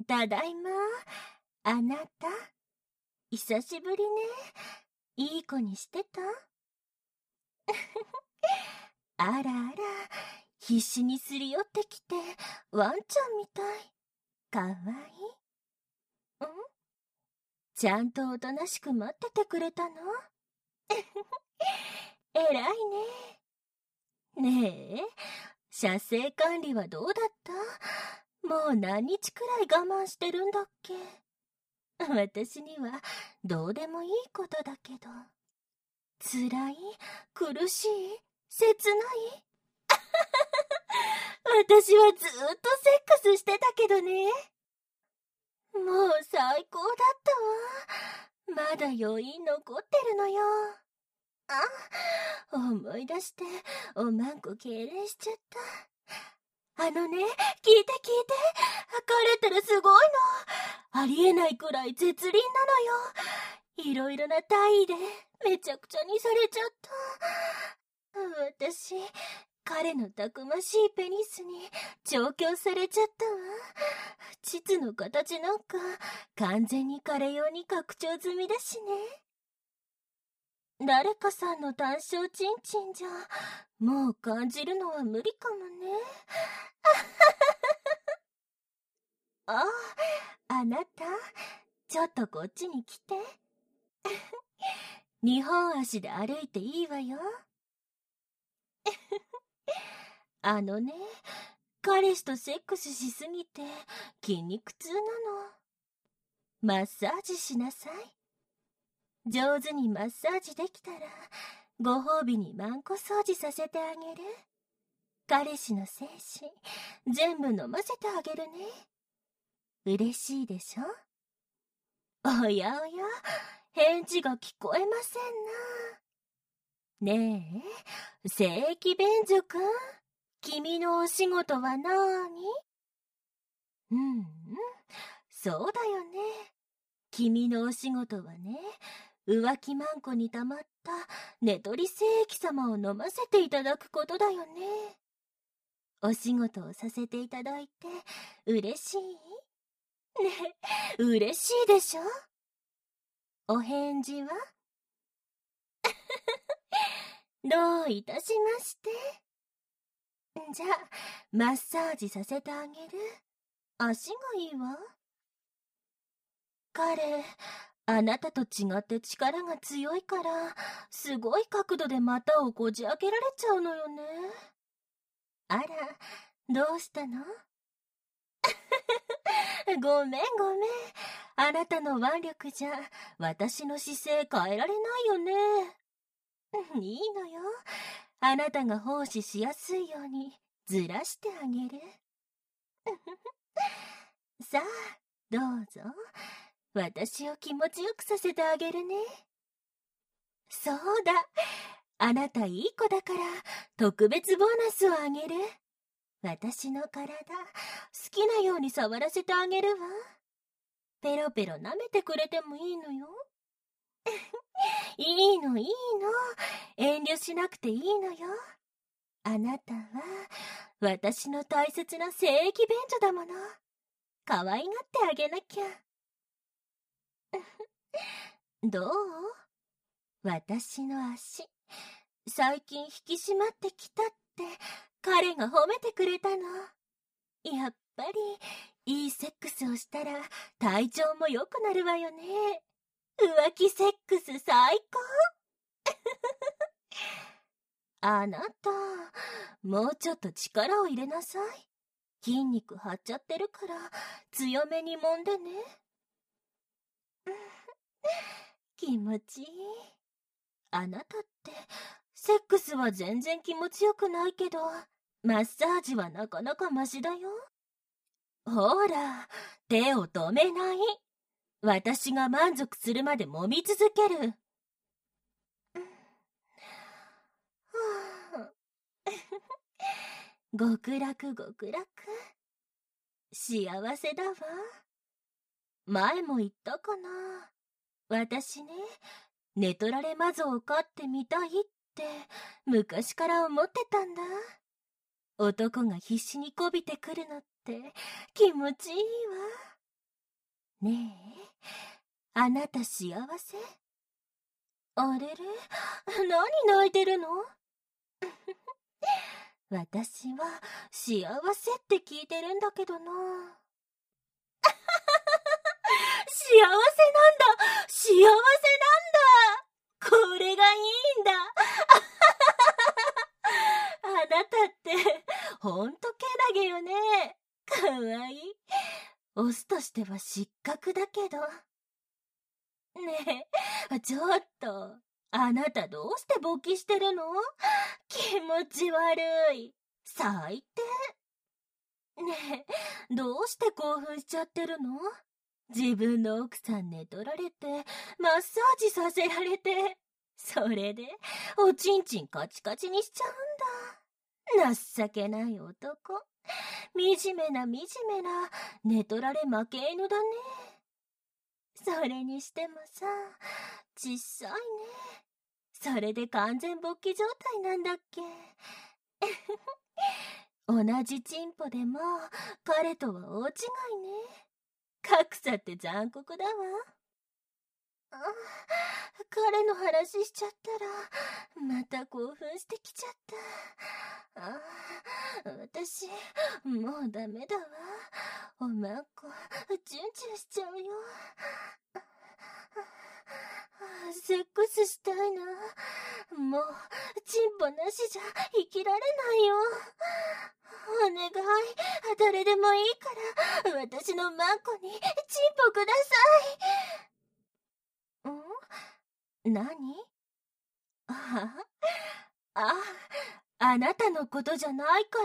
ただいま。あなた、久しぶりね。いい子にしてた？あらあら、必死にすり寄ってきて、ワンちゃんみたい。かわいい。ちゃんとおとなしく待っててくれたの？えらいね。ねえ、写生管理はどうだった？もう何日くらい我慢してるんだっけ？私にはどうでもいいことだけど。辛い？苦しい？切ない？私はずっとセックスしてたけどね。もう最高だったわ。まだ余韻残ってるのよ。思い出しておまんこ痙攣しちゃった。聞いて聞いて。彼ったらすごいの。ありえないくらい絶倫なのよ。いろいろな体位でめちゃくちゃにされちゃった。私、彼のたくましいペニスに調教されちゃったわ。膣の形なんか完全に彼用に拡張済みだしね。誰かさんの単勝チンチンじゃもう感じるのは無理かもね。あなた、ちょっとこっちに来て。二本足で歩いていいわよ。彼氏とセックスしすぎて筋肉痛なの。マッサージしなさい。上手にマッサージできたらご褒美にマンコ掃除させてあげる。彼氏の精子全部飲ませてあげるね。嬉しいでしょ？おやおや、返事が聞こえませんな。ねえ、正規便所くん、君のお仕事はなーに？そうだよね。君のお仕事はね、浮気マンコにたまった寝取り精液様を飲ませていただくことだよね。お仕事をさせていただいて嬉しい？ね、嬉しいでしょ？お返事は？どういたしまして。じゃあ、マッサージさせてあげる。足がいいわ。彼、あなたと違って力が強いから、すごい角度で股をこじ開けられちゃうのよね。あら、どうしたの？ごめん。あなたの腕力じゃ、私の姿勢変えられないよね。いいのよ。あなたが奉仕しやすいようにずらしてあげる。さあ、どうぞ。私を気持ちよくさせてあげるね。そうだ。あなたいい子だから特別ボーナスをあげる。私の体、好きなように触らせてあげるわ。ペロペロ舐めてくれてもいいのよ。いいの。遠慮しなくていいのよ。あなたは私の大切な聖域便所だもの。可愛がってあげなきゃ。どう？私の足、最近引き締まってきたって彼が褒めてくれたの。やっぱりいいセックスをしたら体調も良くなるわよね。浮気セックス最高。あなた、もうちょっと力を入れなさい。筋肉張っちゃってるから強めに揉んでね。気持ちいい。あなたってセックスは全然気持ちよくないけど、マッサージはなかなかマシだよ。ほら、手を止めない。私が満足するまで揉み続ける。極楽。幸せだわ。前も言ったかな。私ね、寝取られ魔女を飼ってみたいって昔から思ってたんだ。男が必死にこびてくるのって気持ちいいわ。 ねえ、あなた幸せ？あれれ、何泣いてるの？私は幸せって聞いてるんだけどな。幸せなんだ、幸せなんだ。これがいいんだ。あなたってほんとけなげよね。かわいい。オスとしては失格だけど。ねえ、ちょっと、あなたどうして勃起してるの？気持ち悪い。最低。ねえ、どうして興奮しちゃってるの？自分の奥さん寝取られて、マッサージさせられて、それで、おちんちんカチカチにしちゃうんだ。情けない男。惨めな惨めな、寝取られ負け犬だね。それにしてもさ、小さいね。それで完全勃起状態なんだっけ。同じチンポでも、彼とは大違いね。格差って残酷だわ。彼の話しちゃったら、また興奮してきちゃった。私、もうダメだわ。おまんこ、チュンチュンしちゃうよ。セックスしたいな。もう、チンポなしじゃ生きられないよ。お願い、誰でもいいから、私のマンコにチンポください。何？あなたのことじゃないから。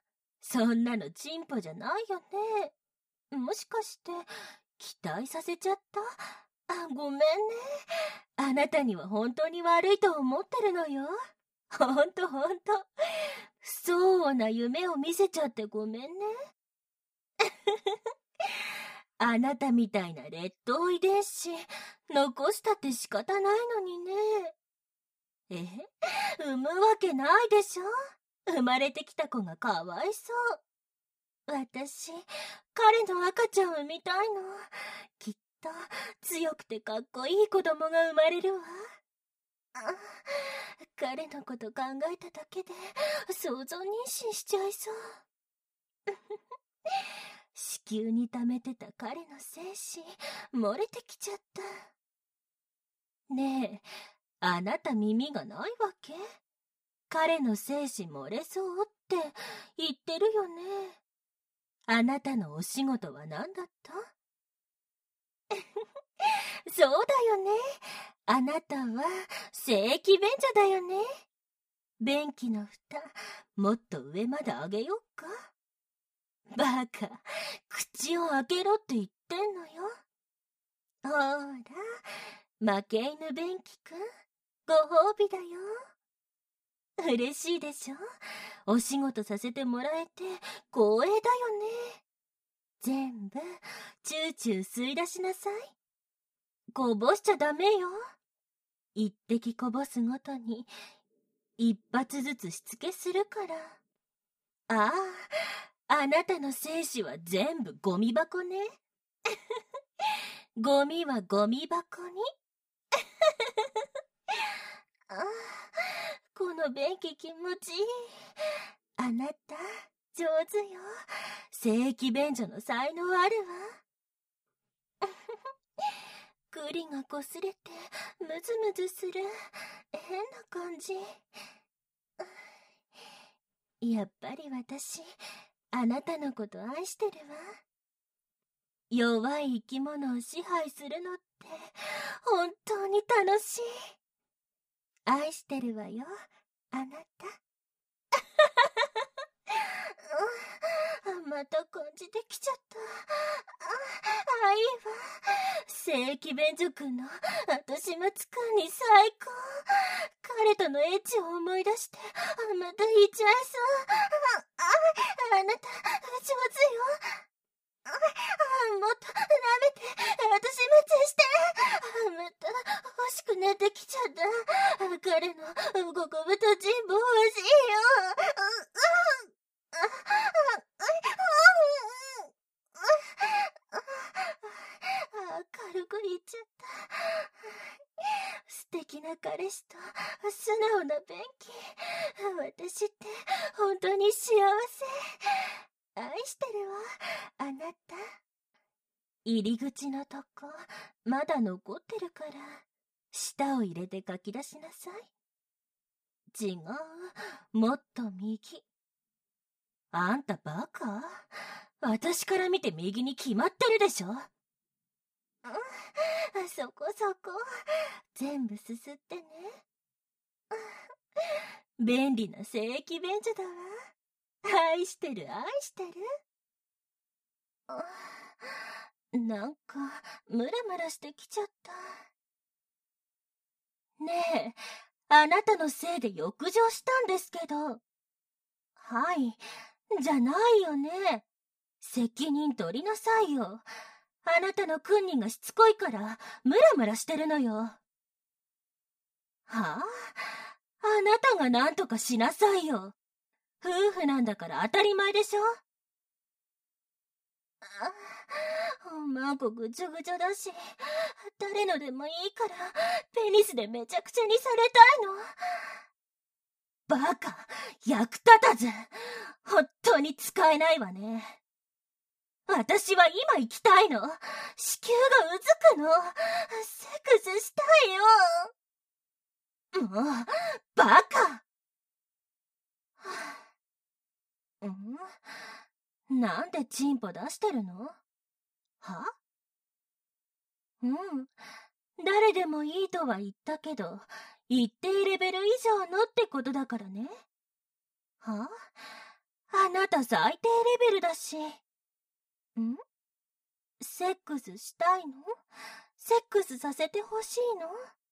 そんなのチンポじゃないよね。もしかして、期待させちゃった？ごめんね。あなたには本当に悪いと思ってるのよ。ほんと。不相応な夢を見せちゃってごめんね。あなたみたいな劣等遺伝子、残したって仕方ないのにね。産むわけないでしょ。生まれてきた子がかわいそう。私、彼の赤ちゃんを産みたいの。きっと、強くてかっこいい子供が生まれるわ。彼のこと考えただけで、想像妊娠しちゃいそう。子宮に溜めてた彼の精子、漏れてきちゃった。ねえ、あなた耳がないわけ？彼の精子漏れそうって言ってるよね。あなたのお仕事は何だった？そうだよね。あなたは正規便所だよね。便器の蓋、もっと上まで上げよっか。バカ、口を開けろって言ってんのよ。ほら、負け犬便器くん、ご褒美だよ。嬉しいでしょ？お仕事させてもらえて光栄だよね。全部、チューチュー吸い出しなさい。こぼしちゃダメよ。一滴こぼすごとに、一発ずつしつけするから。あなたの精子は全部ゴミ箱ね。ゴミはゴミ箱に。この便器気持ちいい。あなた、上手よ。正規便所の才能あるわ。栗がこすれて、ムズムズする。変な感じ。やっぱり私、あなたのこと愛してるわ。弱い生き物を支配するのって本当に楽しい。愛してるわよ、あなた。また感じてきちゃった。いいわ。正規便所くんの後始末感に最高。彼とのエッチを思い出して、また言っちゃいそう。あなた、上手よ。もっと舐めて、後始末して。また欲しくなってきちゃった。彼の極太人望欲しいよ。 な彼氏と素直な便器。私って本当に幸せ。愛してるわ、あなた。入り口のとこ、まだ残ってるから、舌を入れて書き出しなさい。違う、もっと右。あんたバカ？私から見て右に決まってるでしょ。そこそこ、全部すすってね。便利な精液便所だわ。愛してる愛してる。なんかムラムラしてきちゃった。ねえ、あなたのせいで浴場したんですけど。はい、じゃないよね。責任取りなさいよ。あなたの訓練がしつこいからムラムラしてるのよ。はあ？あなたが何とかしなさいよ。夫婦なんだから当たり前でしょ。孫ぐちょぐちょだし、誰のでもいいからペニスでめちゃくちゃにされたいの。バカ、役立たず。本当に使えないわね。私は今行きたいの。子宮がうずくの。セックスしたいよ。もう、バカ。なんでチンポ出してるの？は？誰でもいいとは言ったけど、一定レベル以上のってことだからね。は？あなた最低レベルだし。セックスしたいの？セックスさせてほしいの？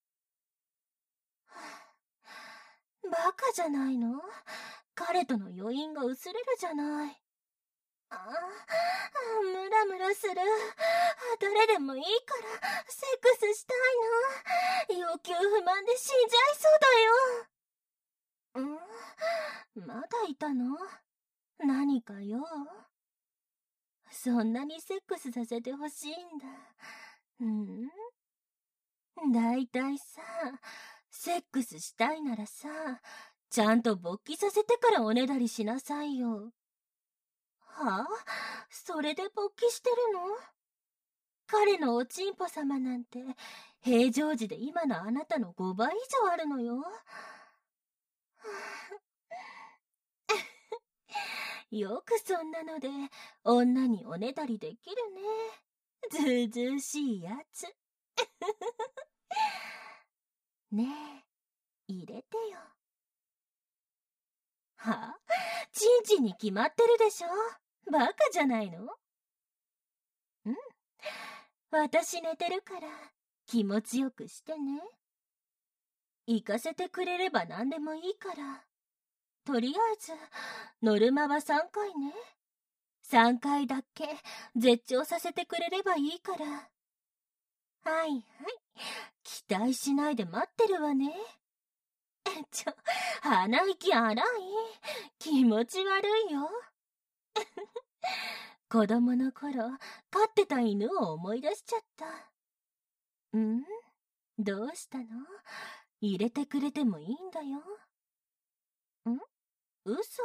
バカじゃないの？彼との余韻が薄れるじゃない。ムラムラする。誰でもいいからセックスしたいの。要求不満で死んじゃいそうだよ。まだいたの？何か用？そんなにセックスさせてほしいんだ。だいたいさ、セックスしたいならさ、ちゃんと勃起させてからおねだりしなさいよ。はあ？それで勃起してるの？彼のおちんぽ様なんて平常時で今のあなたの5倍以上あるのよ。よくそんなので女におねだりできるね。ずうずうしいやつ。ねえ、入れてよ。はあ？ちんちんに決まってるでしょ。バカじゃないの？私寝てるから気持ちよくしてね。行かせてくれれば何でもいいから。とりあえずノルマは3回ね。3回だけ絶頂させてくれればいいから。はいはい、期待しないで待ってるわね。鼻息荒い。気持ち悪いよ。子供の頃飼ってた犬を思い出しちゃった。どうしたの？入れてくれてもいいんだよ。嘘。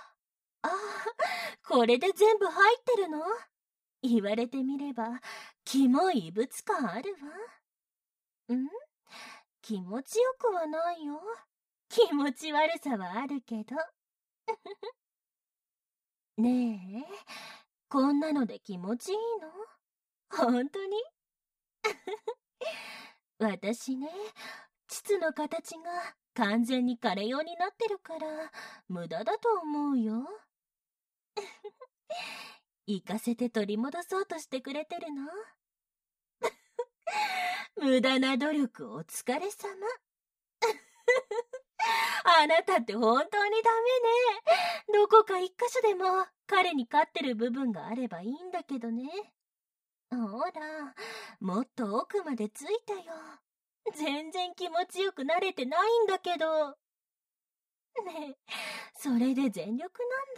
これで全部入ってるの？言われてみればキモい異物感あるわ。気持ちよくはないよ。気持ち悪さはあるけど。ねえ、こんなので気持ちいいの？本当に？私ね、膣の形が完全に枯れようになってるから無駄だと思うよ。行かせて取り戻そうとしてくれてるの？無駄な努力お疲れ様。あなたって本当にダメね。どこか一箇所でも彼に勝ってる部分があればいいんだけどね。ほら、もっと奥までついたよ。全然気持ちよくなれてないんだけど。ねえ、それで全力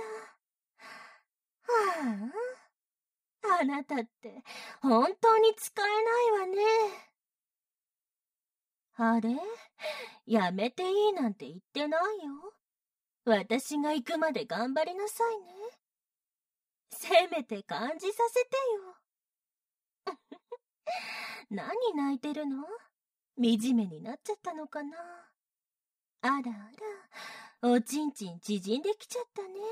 なんだ。はあ、あなたって本当に使えないわね。 あれ？やめていいなんて言ってないよ。私が行くまで頑張りなさいね。せめて感じさせてよ。何泣いてるの？惨めになっちゃったのかな。あらあら、おちんちん縮んできちゃったね。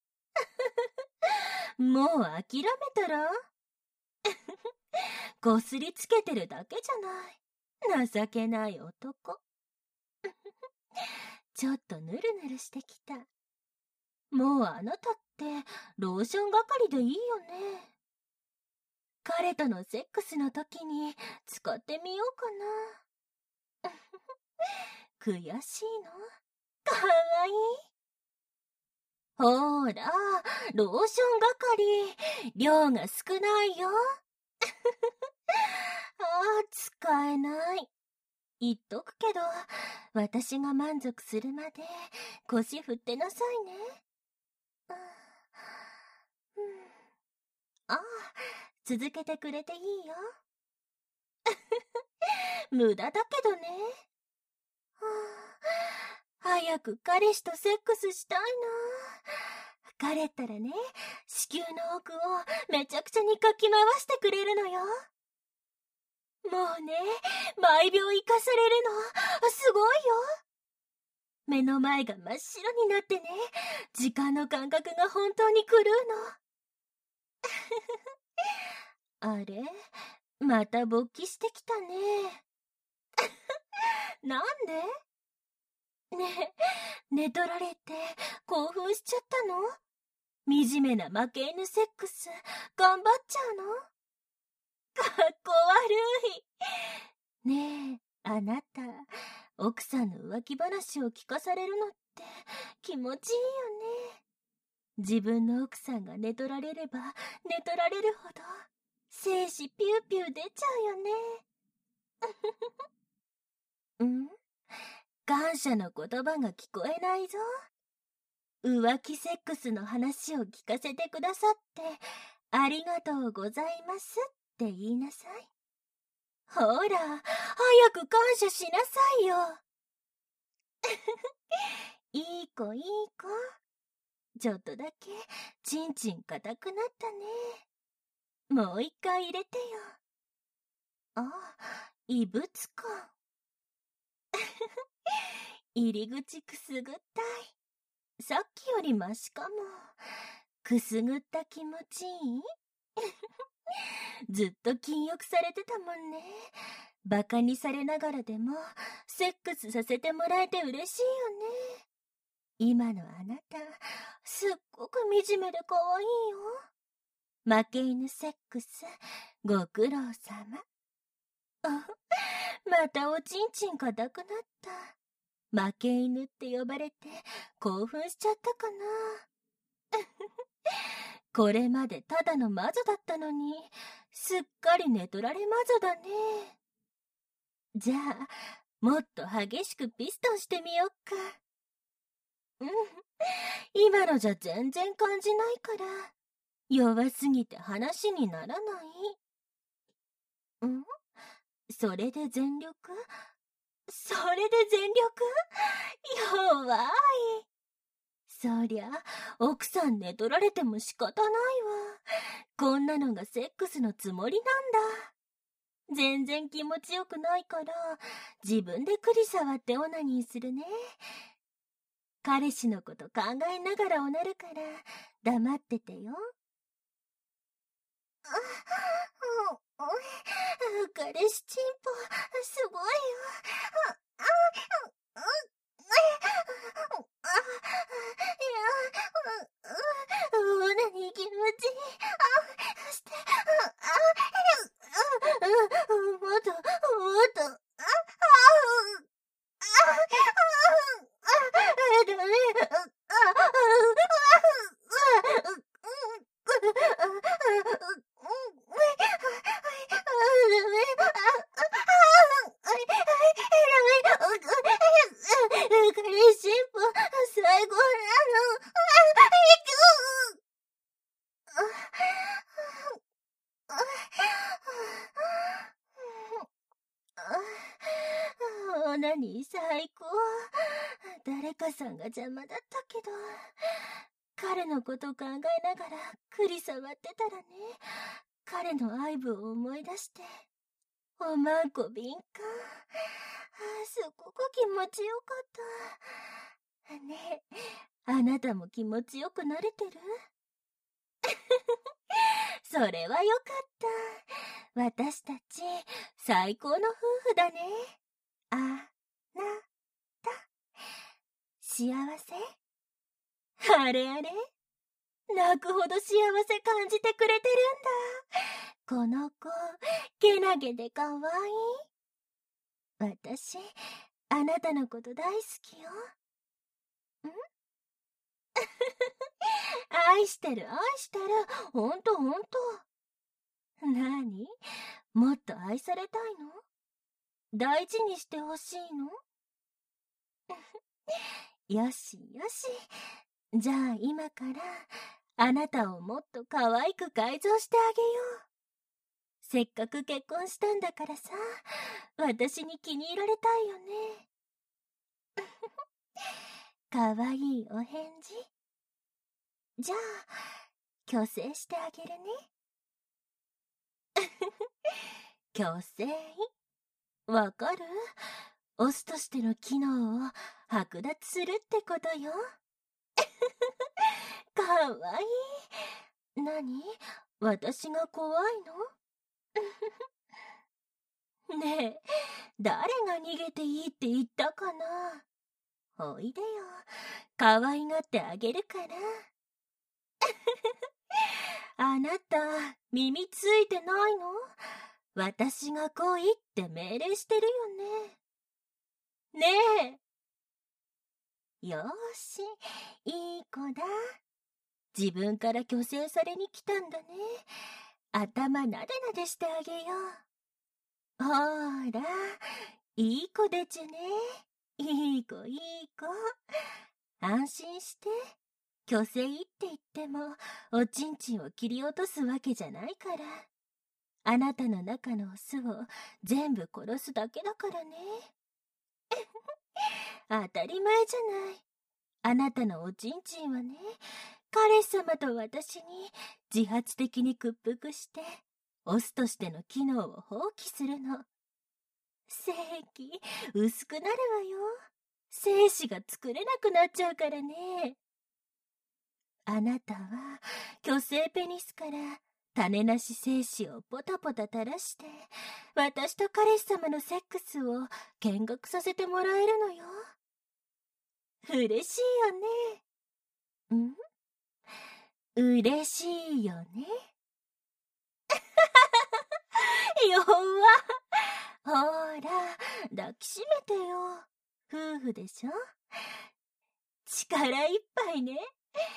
もう諦めたら？こすりつけてるだけじゃない。情けない男。ちょっとヌルヌルしてきた。もうあなたってローション係でいいよね。彼とのセックスの時に使ってみようかな。悔しいの？かわいい。ほーら、ローション係、量が少ないよ。使えない。言っとくけど、私が満足するまで腰振ってなさいね。続けてくれていいよ。無駄だけどね。早く彼氏とセックスしたいな。彼ったらね、子宮の奥をめちゃくちゃにかき回してくれるのよ。もうね、毎秒生かされるの、すごいよ。目の前が真っ白になってね、時間の感覚が本当に狂うの。あれ？また勃起してきたね。なんで？ねえ、寝取られて興奮しちゃったの？惨めな負け犬セックス、頑張っちゃうの？かっこ悪い。ねえ、あなた、奥さんの浮気話を聞かされるのって気持ちいいよね。自分の奥さんが寝取られれば寝取られるほど精子ピューピュー出ちゃうよね。ん？感謝の言葉が聞こえないぞ。浮気セックスの話を聞かせてくださってありがとうございますって言いなさい。ほら、早く感謝しなさいよ。いい子いい子。ちょっとだけちんちん硬くなったね。もう一回入れてよ。異物か。入り口くすぐったい。さっきよりマシかも。くすぐった気持ちいい？ずっと禁欲されてたもんね。バカにされながらでもセックスさせてもらえて嬉しいよね。今のあなた、すっごく惨めで可愛いよ。負け犬セックス、ご苦労様。またおちんちん硬くなった。負け犬って呼ばれて興奮しちゃったかな。これまでただの魔女だったのに、すっかり寝取られ魔女だね。じゃあ、もっと激しくピストンしてみよっか。今のじゃ全然感じないから、弱すぎて話にならない。それで全力？それで全力？弱い。そりゃ、奥さん寝取られても仕方ないわ。こんなのがセックスのつもりなんだ。全然気持ちよくないから、自分で栗触ってオナニーするね。彼氏のこと考えながらおなるから、黙っててよ。彼氏チンポ、すごいよ。オナニー気持ちいい。して、もっと、もっと、ダメ。彼氏ンポ、最高なの。お何最高。誰かさんが邪魔だったけど、彼のこと考えながら栗触ってたらね、彼の愛撫を思い出して、おまんこ敏感。すごく気持ちよかった。ねえ、あなたも気持ちよくなれてる？それはよかった。私たち、最高の夫婦だね。あ、な、た。幸せ？あれあれ？泣くほど幸せ感じてくれてるんだ。この子、けなげでかわいい。私、あなたのこと大好きよ。ん愛してる、愛してる。ほんとほんと。なに？もっと愛されたいの？大事にしてほしいの？よしよし。じゃあ今から、あなたをもっと可愛く改造してあげよう。せっかく結婚したんだからさ、私に気に入られたいよね。かわいいお返事。じゃあ、虚勢してあげるね。虚勢？わかる？オスとしての機能を剥奪するってことよ。かわいい。何？私が怖いの？ねえ、誰が逃げていいって言ったかな？おいでよ。可愛がってあげるから。あなた、耳ついてないの？私が来いって命令してるよね。ねえ。よーし、いい子だ。自分から虚勢されに来たんだね。頭なでなでしてあげよう。ほーら、いい子でちゅね。いい子いい子。安心して。虚勢って言っても、おちんちんを切り落とすわけじゃないから。あなたの中のオスを全部殺すだけだからね。当たり前じゃない。あなたのおちんちんはね、彼氏様と私に自発的に屈服して、オスとしての機能を放棄するの。精気、薄くなるわよ。精子が作れなくなっちゃうからね。あなたは、虚勢ペニスから種なし精子をポタポタ垂らして、私と彼氏様のセックスを見学させてもらえるのよ。嬉しいよね。嬉しいよね。弱。ほーら、抱きしめてよ。夫婦でしょ？力いっぱいね。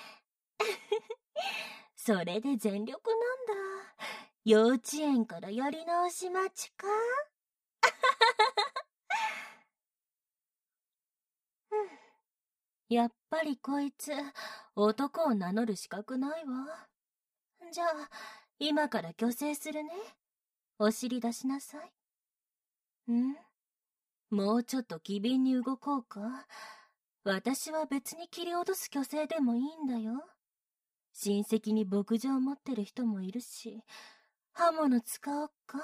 それで全力なんだ。幼稚園からやり直し待ちか？やっぱりこいつ、男を名乗る資格ないわ。じゃあ、今から虚勢するね。お尻出しなさい。もうちょっと機敏に動こうか。私は別に切り落とす虚勢でもいいんだよ。親戚に牧場持ってる人もいるし、刃物使おっか？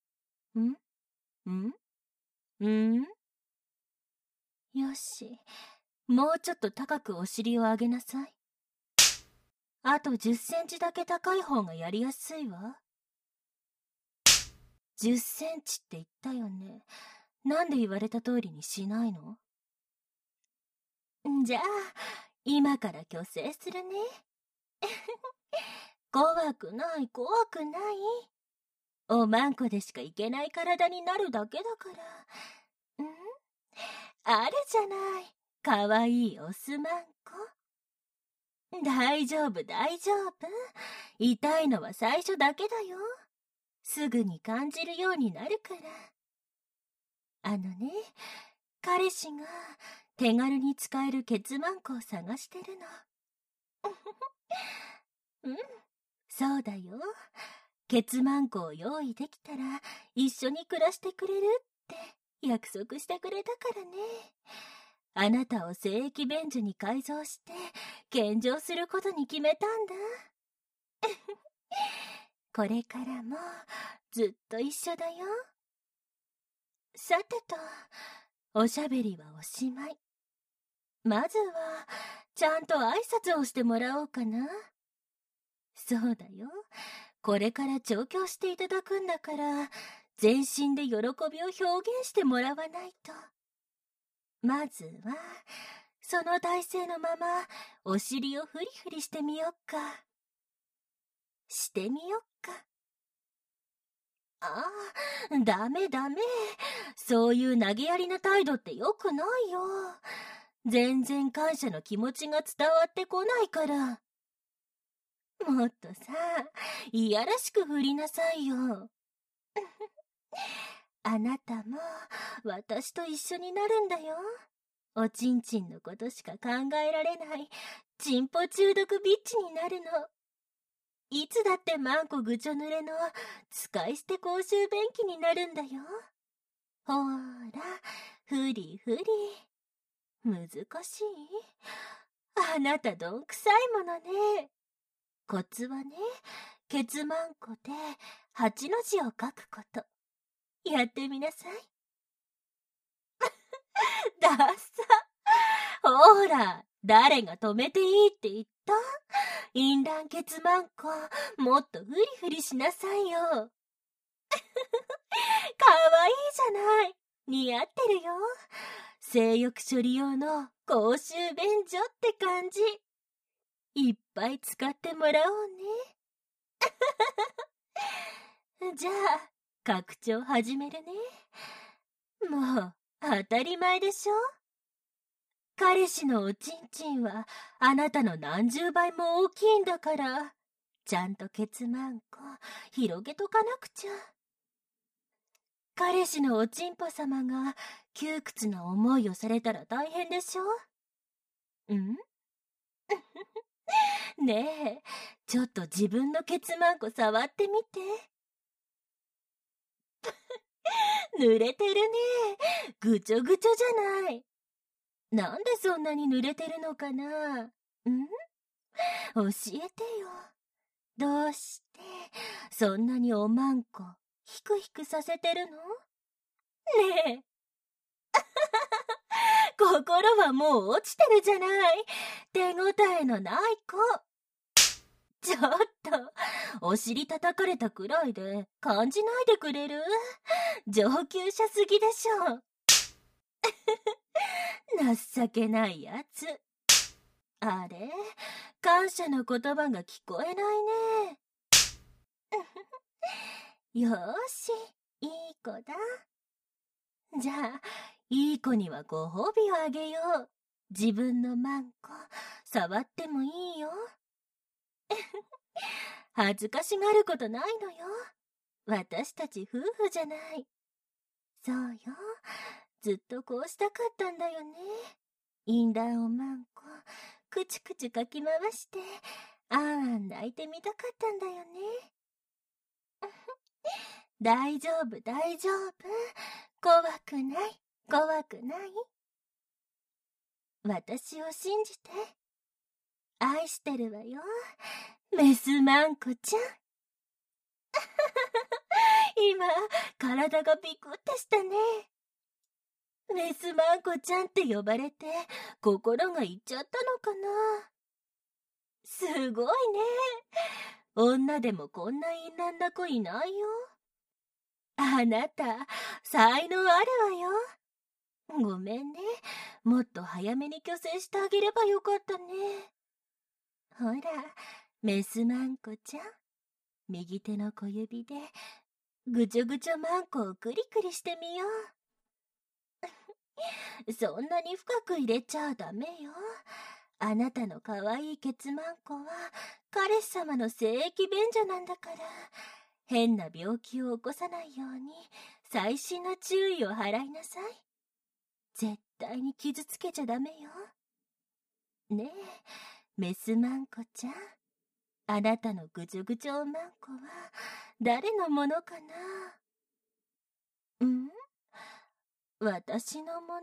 よし。もうちょっと高くお尻を上げなさい。あと10センチだけ高い方がやりやすいわ。10センチって言ったよね。なんで言われた通りにしないの？じゃあ、今から虚勢するね。怖くない怖くない。おまんこでしかいけない体になるだけだから。あるじゃない。かわいいオスまんこ。大丈夫大丈夫。痛いのは最初だけだよ。すぐに感じるようになるから。あのね、彼氏が手軽に使えるケツマンコを探してるの。そうだよ。ケツマンコを用意できたら一緒に暮らしてくれるって約束してくれたからね。あなたを聖域便所に改造して献上することに決めたんだ。これからもずっと一緒だよ。さてと、おしゃべりはおしまい。まずはちゃんと挨拶をしてもらおうかな。そうだよ。これから調教していただくんだから、全身で喜びを表現してもらわないと。まずは、その体勢のまま、お尻をフリフリしてみよっか。してみよっか。ああ、ダメダメ。そういう投げやりな態度ってよくないよ。全然感謝の気持ちが伝わってこないから。もっとさ、いやらしく振りなさいよ。あなたも私と一緒になるんだよ。おちんちんのことしか考えられないチンポ中毒ビッチになるの。いつだってマンコぐちょ濡れの使い捨て公衆便器になるんだよ。ほーら、ふりふり。難しい？あなたどんくさいものね。コツはね、ケツマンコで8の字を書くこと。やってみなさい。ダッサ。ほら、誰が止めていいって言った？淫乱ケツマンコ、もっとフリフリしなさいよ。かわいいじゃない。似合ってるよ。性欲処理用の公衆便所って感じ。いっぱい使ってもらおうね。じゃあ、拡張始めるね。もう、当たり前でしょ？彼氏のおちんちんはあなたの何十倍も大きいんだから、ちゃんとケツマンコ広げとかなくちゃ。彼氏のおちんぽ様が窮屈な思いをされたら大変でしょ？ん？ねえ、ちょっと自分のケツマンコ触ってみて。濡れてるね。ぐちょぐちょじゃない。なんでそんなに濡れてるのかな？教えてよ。どうして、そんなにおまんこ、ひくひくさせてるの？ねえ。心はもう落ちてるじゃない。手応えのない子。ちょっと、お尻叩かれたくらいで感じないでくれる？上級者すぎでしょ。情けないやつ。あれ、感謝の言葉が聞こえないね。よーし、いい子だ。じゃあ、いい子にはご褒美をあげよう。自分のマンコ、触ってもいいよ。恥ずかしがることないのよ。私たち夫婦じゃない。そうよ。ずっとこうしたかったんだよね。淫乱おまんこ、くちくちかき回して、あん泣いてみたかったんだよね。大丈夫、大丈夫。怖くない、怖くない。私を信じて。愛してるわよ。メスマンコちゃん。今、体がビクってしたね。メスマンコちゃんって呼ばれて、心がいっちゃったのかな。すごいね。女でもこんな淫乱な子いないよ。あなた、才能あるわよ。ごめんね。もっと早めに虚勢してあげればよかったね。ほら、メスマンコちゃん。右手の小指で、ぐちょぐちょマンコをクリクリしてみよう。そんなに深く入れちゃダメよ。あなたの可愛いケツマンコは、彼氏様の聖域便所なんだから、変な病気を起こさないように、細心の注意を払いなさい。絶対に傷つけちゃダメよ。ねえ、メスマンコちゃん。あなたのぐちょぐちょマンコは、誰のものかな？ 私のもの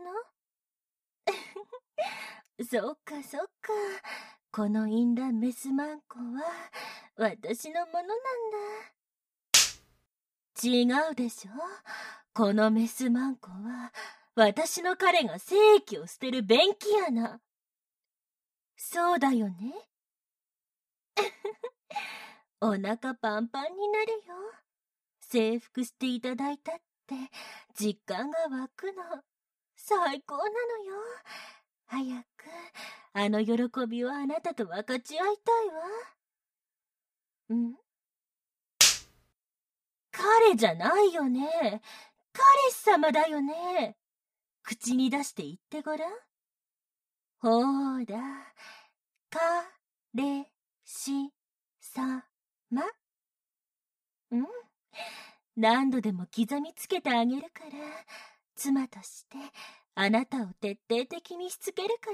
そっかそっか。この淫乱メスマンコは私のものなんだ。違うでしょ。このメスマンコは私の彼が精液を捨てる便器やな。そうだよね。お腹パンパンになるよ。征服していただいたって実感が湧くの。最高なのよ。早くあの喜びをあなたと分かち合いたいわ。ん？彼じゃないよね。彼氏様だよね。口に出して言ってごらん。ほーら、彼氏様。何度でも刻みつけてあげるから、妻としてあなたを徹底的にしつけるから。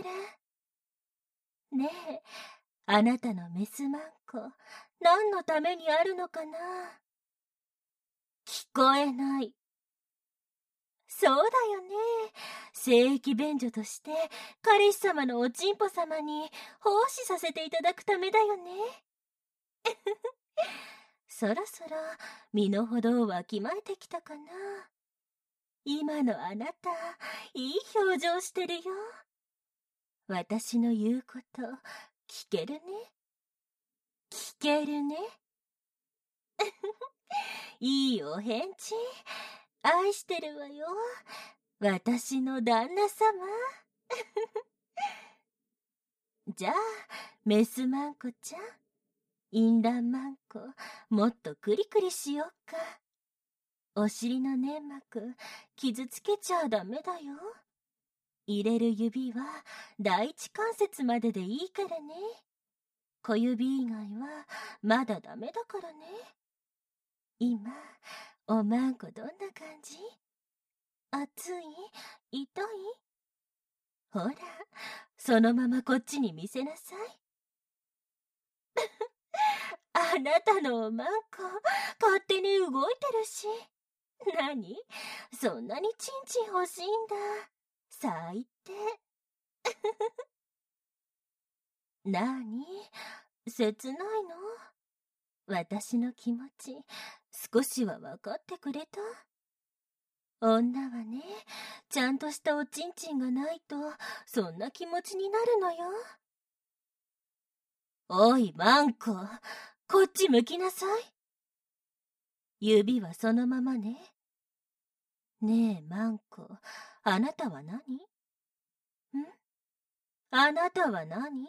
ねえ、あなたのメスマンコ、何のためにあるのかな？聞こえない。そうだよね。聖域便所として彼氏様のおちんぽ様に奉仕させていただくためだよね。そろそろ身の程をわきまえてきたかな。今のあなた、いい表情してるよ。私の言うこと聞けるね。聞けるね。いいお返事。愛してるわよ。私の旦那様。じゃあ、メスマンコちゃん、淫乱マンコ、もっとクリクリしよっか。お尻の粘膜、傷つけちゃダメだよ。入れる指は第一関節まででいいからね。小指以外はまだダメだからね。今、おまんこどんな感じ？熱い？痛い？ほら、そのままこっちに見せなさい。あなたのおまんこ、勝手に動いてるし。何？そんなにチンチン欲しいんだ。最低。なに？切ないの？私の気持ち、少しは分かってくれた？女はね、ちゃんとしたおちんちんがないと、そんな気持ちになるのよ。おい、マンコ、こっち向きなさい。指はそのままね。ねえ、マンコ、あなたは何？あなたは何？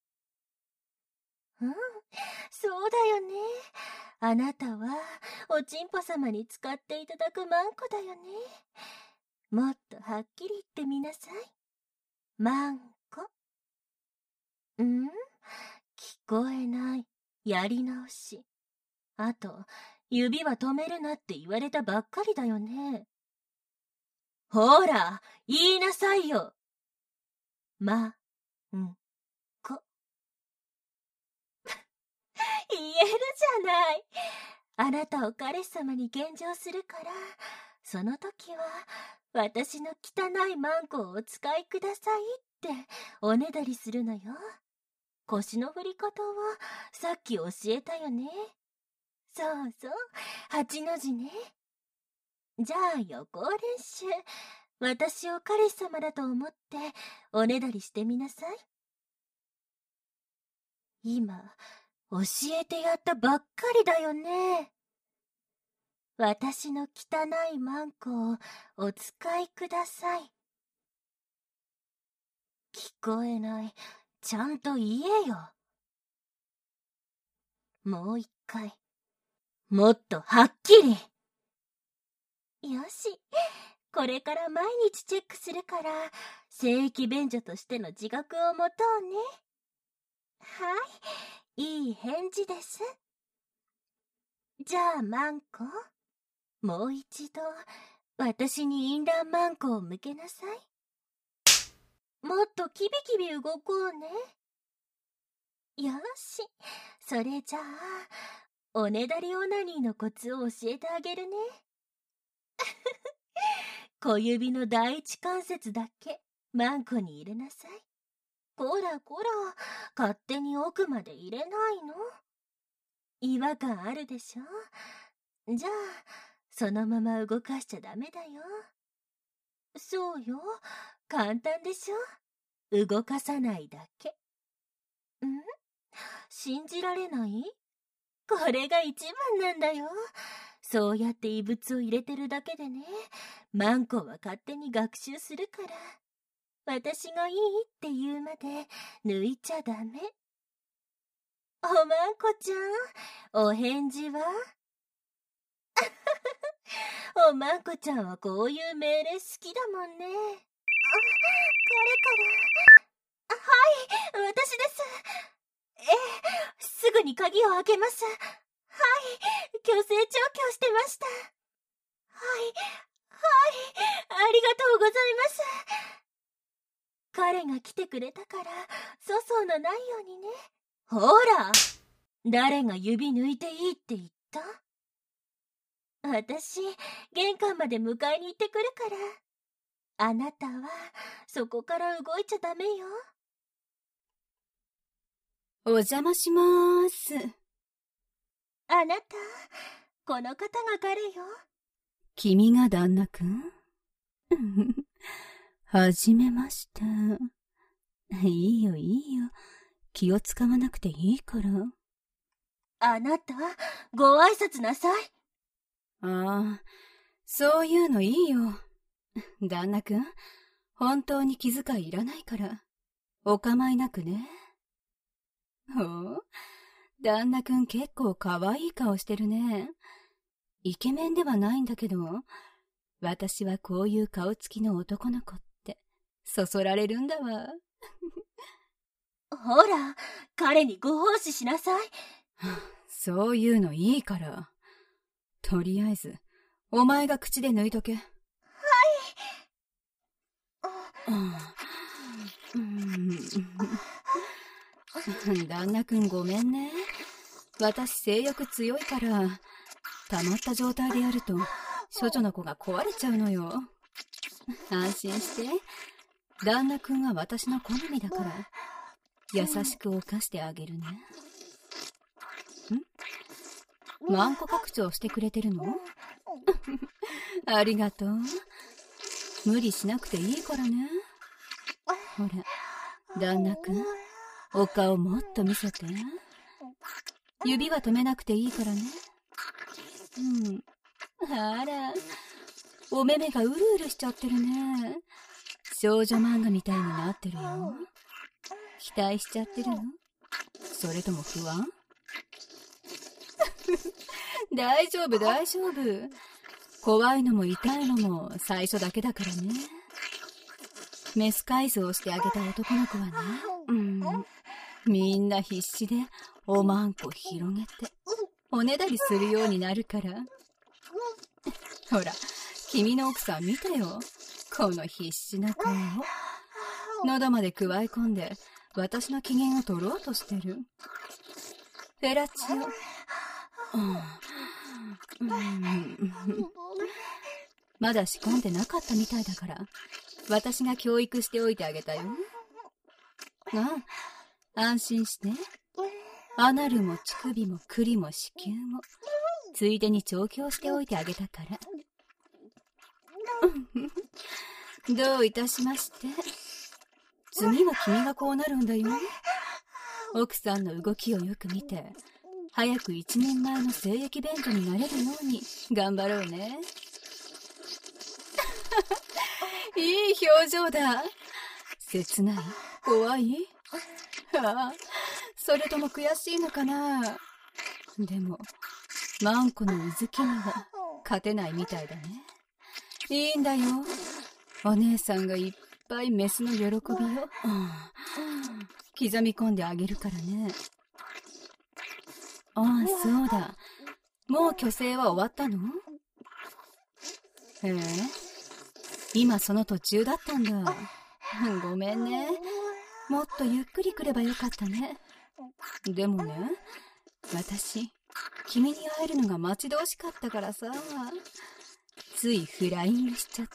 そうだよね。あなたは、おちんぽ様に使っていただくマンコだよね。もっとはっきり言ってみなさい。マンコ。聞こえない。やり直し。あと、指は止めるなって言われたばっかりだよね。ほら、言いなさいよ。ま、ん、こ。言えるじゃない。あなたを彼氏様に献上するから、その時は、私の汚いマンコをお使いくださいっておねだりするのよ。腰の振り方はさっき教えたよね。そうそう、8の字ね。じゃあ予行練習。私を彼氏様だと思っておねだりしてみなさい。今、教えてやったばっかりだよね。私の汚いマンコをお使いください。聞こえない。ちゃんと言えよ。もう一回。もっとはっきり。よし。これから毎日チェックするから、聖域便所としての自覚を持とうね。はい、いい返事です。じゃあ、マンコ。もう一度、私に淫乱マンコを向けなさい。もっとキビキビ動こうね。よし、それじゃあ、おねだりオナニーのコツを教えてあげるね。 小指の第一関節だけマンコに入れなさい。こらこら、勝手に奥まで入れないの？違和感あるでしょ？じゃあ、そのまま動かしちゃダメだよ。そうよ、簡単でしょ？動かさないだけ。信じられない？これが一番なんだよ。そうやって異物を入れてるだけでね、マンコは勝手に学習するから。私がいいって言うまで抜いちゃダメ。おまんこちゃん、お返事は？おまんこちゃんはこういう命令好きだもんね。彼から。はい、私です。すぐに鍵を開けます。はい、強制調教してました。はい、ありがとうございます。彼が来てくれたから、粗相のないようにね。ほら、誰が指抜いていいって言った？私、玄関まで迎えに行ってくるから。あなたは、そこから動いちゃダメよ。 お邪魔しまーす。 あなた、この方が彼よ。 君が旦那くん？はじめまして。いいよいいよ。気を使わなくていいから。 あなた、ご挨拶なさい。 ああ、そういうのいいよ。旦那くん、本当に気遣いいらないから。お構いなくね。ほう、旦那くん結構可愛い顔してるね。イケメンではないんだけど、私はこういう顔つきの男の子ってそそられるんだわ。 ほら、彼にご奉仕しなさい。 そういうのいいから。とりあえず、お前が口で抜いとけ。はい。旦那くんごめんね。私性欲強いから、溜まった状態でやると、処女の子が壊れちゃうのよ。安心して。旦那くんは私の好みだから、優しく犯してあげるね。マンコ拡張してくれてるの？ありがとう。無理しなくていいからね。ほら、旦那くん、お顔もっと見せて。指は止めなくていいからね。あら、お目目がうるうるしちゃってるね。少女漫画みたいになってるよ。期待しちゃってるの？それとも不安？大丈夫大丈夫。怖いのも痛いのも最初だけだからね。メス改造してあげた男の子はね、みんな必死でおまんこ広げておねだりするようになるから。ほら、君の奥さん見てよ。この必死な顔を喉までくわえ込んで私の機嫌を取ろうとしてる。フェラチオ、まだ仕込んでなかったみたいだから、私が教育しておいてあげたよ。安心して。アナルも乳首も栗も子宮もついでに調教しておいてあげたから。どういたしまして。次は君がこうなるんだよ。奥さんの動きをよく見て、早く一人前の精液便所になれるように頑張ろうね。いい表情だ。切ない？怖い？それとも悔しいのかな。でもマンコのうずきには勝てないみたいだね。いいんだよ。お姉さんがいっぱいメスの喜びを、刻み込んであげるからね。そうだ。もう虚勢は終わったの？今その途中だったんだ。ごめんね。もっとゆっくり来ればよかったね。でもね、私、君に会えるのが待ち遠しかったからさ。 ついフライングしちゃった。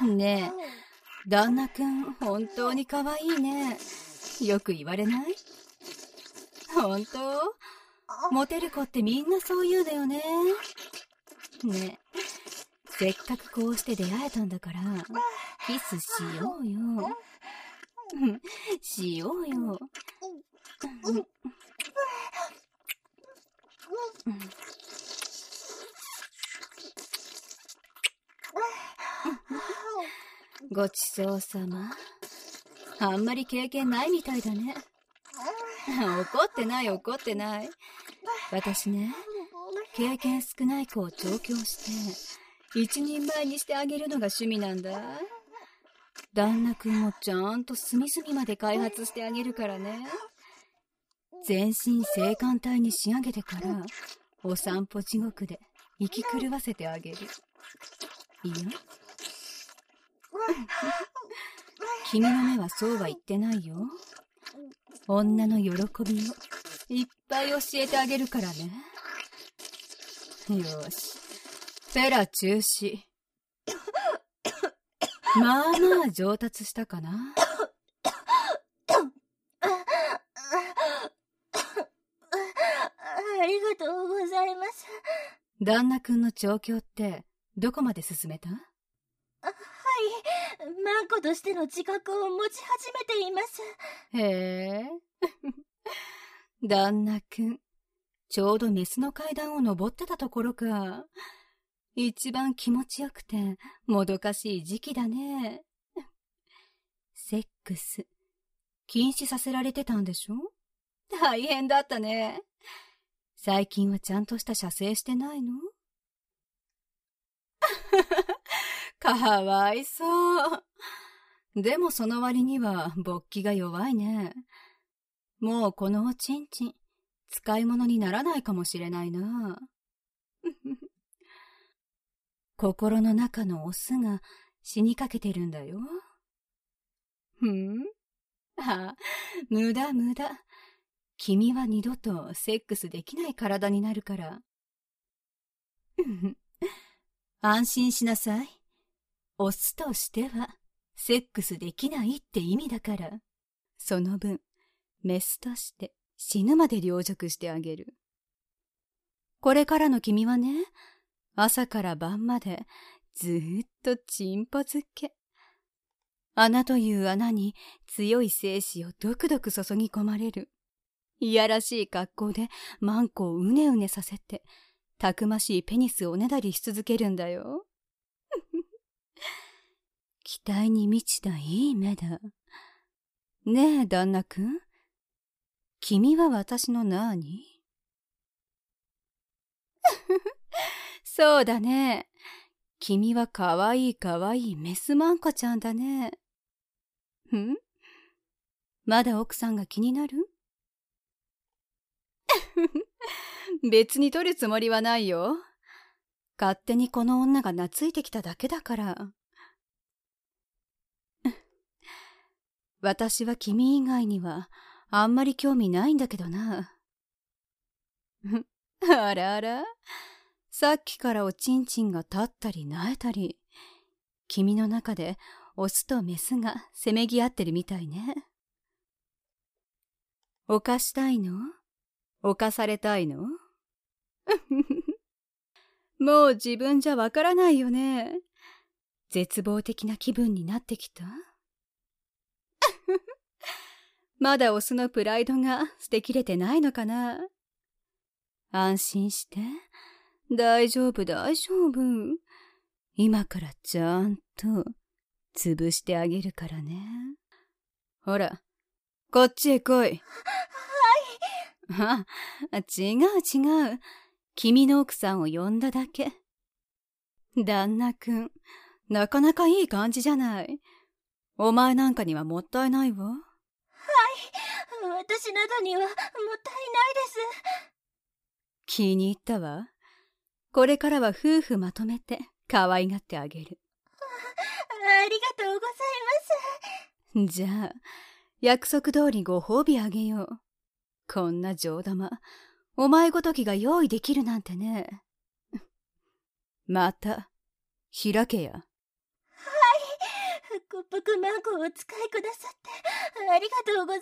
ねえ、旦那くん、本当に可愛いね。よく言われない？本当？モテる子ってみんなそう言うだよね。ねえ、せっかくこうして出会えたんだから、キスしようよ。しようよ。ごちそうさま。あんまり経験ないみたいだね。怒ってない怒ってない。私ね、経験少ない子を調教して一人前にしてあげるのが趣味なんだ。旦那くんもちゃんと隅々まで開発してあげるからね。全身性感帯に仕上げてからお散歩地獄で生き狂わせてあげる。いいよ。君の目はそうは言ってないよ。女の喜びをいっぱい教えてあげるからね。よし、フェラ中止。まあまあ上達したかな。 ありがとうございます。 旦那くんの調教ってどこまで進めた？ はい、マンコとしての自覚を持ち始めています。 へえ。旦那くん、ちょうどメスの階段を登ってたところか。一番気持ちよくてもどかしい時期だね。セックス、禁止させられてたんでしょ？大変だったね。最近はちゃんとした射精してないの？かわいそう。でもその割には勃起が弱いね。もうこのおちんちん、使い物にならないかもしれないな。心の中のオスが死にかけてるんだよ。あ、無駄無駄。君は二度とセックスできない体になるから。安心しなさい。オスとしてはセックスできないって意味だから。その分、メスとして死ぬまで凌辱してあげる。これからの君はね、朝から晩までずーっとチンポ漬け。穴という穴に強い精子をどくどく注ぎ込まれる。いやらしい格好でマンコをうねうねさせて、たくましいペニスをおねだりし続けるんだよ。期待に満ちたいい目だ。ねえ、旦那くん。君は私の何？そうだね。君はかわいいかわいいメスマンコちゃんだね。まだ奥さんが気になる？別に取るつもりはないよ。勝手にこの女が懐いてきただけだから。私は君以外にはあんまり興味ないんだけどな。あらあら、さっきからおちんちんが立ったりなえたり、君の中でオスとメスがせめぎ合ってるみたいね。犯したいの？犯されたいの？もう自分じゃわからないよね。絶望的な気分になってきた？まだオスのプライドが捨てきれてないのかな。安心して。大丈夫大丈夫。今からちゃんと潰してあげるからね。ほら、こっちへ来い。はい。違う違う。君の奥さんを呼んだだけ。旦那くん、なかなかいい感じじゃない。お前なんかにはもったいないわ。はい、 私などにはもったいないです。 気に入ったわ。これからは夫婦まとめて可愛がってあげる。 ありがとうございます。 じゃあ、約束通りご褒美あげよう。こんな上玉、お前ごときが用意できるなんてね。 また、開けや。 クップクマンコをお使いくださってありがとうございます。